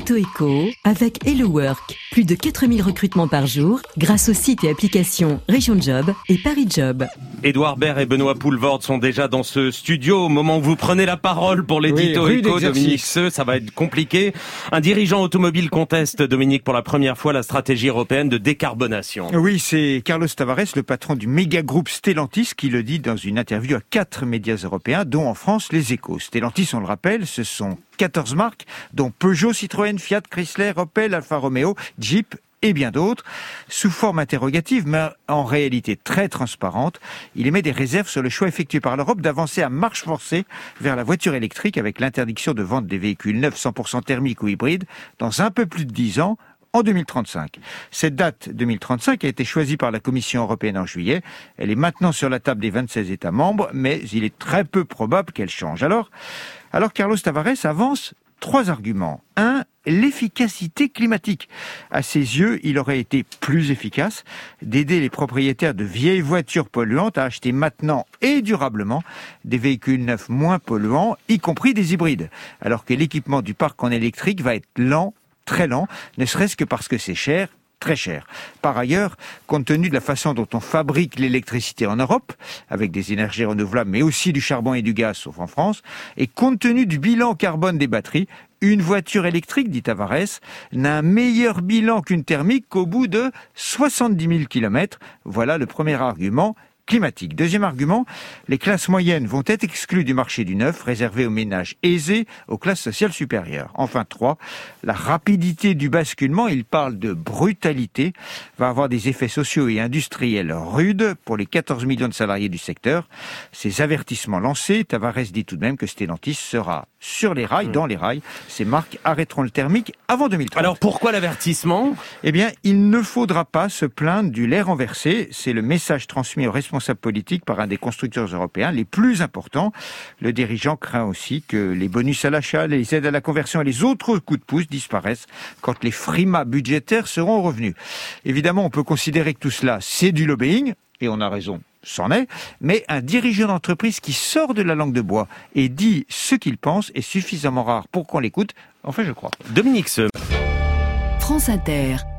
L'édito éco avec Hello Work. Plus de 4000 recrutements par jour grâce aux sites et applications Région Job et Paris Job. Édouard Baird et Benoît Poulvord sont déjà dans ce studio au moment où vous prenez la parole pour l'édito éco. Dominique Seux, ça va être compliqué. Un dirigeant automobile conteste, Dominique, pour la première fois la stratégie européenne de décarbonation. Oui, c'est Carlos Tavares, le patron du méga groupe Stellantis, qui le dit dans une interview à 4 médias européens, dont en France les Échos. Stellantis, on le rappelle, ce sont 14 marques, dont Peugeot, Citroën, Fiat, Chrysler, Opel, Alfa Romeo, Jeep et bien d'autres. Sous forme interrogative, mais en réalité très transparente, il émet des réserves sur le choix effectué par l'Europe d'avancer à marche forcée vers la voiture électrique avec l'interdiction de vente des véhicules neufs 100% thermiques ou hybrides dans un peu plus de 10 ans, en 2035. Cette date 2035 a été choisie par la Commission européenne en juillet. Elle est maintenant sur la table des 26 États membres, mais il est très peu probable qu'elle change. Alors Carlos Tavares avance 3 arguments. 1. L'efficacité climatique. À ses yeux, il aurait été plus efficace d'aider les propriétaires de vieilles voitures polluantes à acheter maintenant et durablement des véhicules neufs moins polluants, y compris des hybrides, alors que l'équipement du parc en électrique va être lent, très lent, ne serait-ce que parce que c'est cher, très cher. Par ailleurs, compte tenu de la façon dont on fabrique l'électricité en Europe, avec des énergies renouvelables, mais aussi du charbon et du gaz, sauf en France, et compte tenu du bilan carbone des batteries, une voiture électrique, dit Tavares, n'a un meilleur bilan qu'une thermique qu'au bout de 70 000 km. Voilà le premier argument climatique. Deuxième argument, les classes moyennes vont être exclues du marché du neuf, réservé aux ménages aisés, aux classes sociales supérieures. Enfin, 3, la rapidité du basculement, il parle de brutalité, va avoir des effets sociaux et industriels rudes pour les 14 millions de salariés du secteur. Ces avertissements lancés, Tavares dit tout de même que Stellantis sera sur les rails, dans les rails. Ces marques arrêteront le thermique avant 2030. Alors pourquoi l'avertissement ? Eh bien, il ne faudra pas se plaindre du lait renversé. C'est le message transmis aux responsables politiques par un des constructeurs européens les plus importants. Le dirigeant craint aussi que les bonus à l'achat, les aides à la conversion et les autres coups de pouce disparaissent quand les frimas budgétaires seront revenus. Évidemment, on peut considérer que tout cela, c'est du lobbying, et on a raison, c'en est, mais un dirigeant d'entreprise qui sort de la langue de bois et dit ce qu'il pense est suffisamment rare pour qu'on l'écoute. Enfin, je crois. Dominique Seux. France Inter.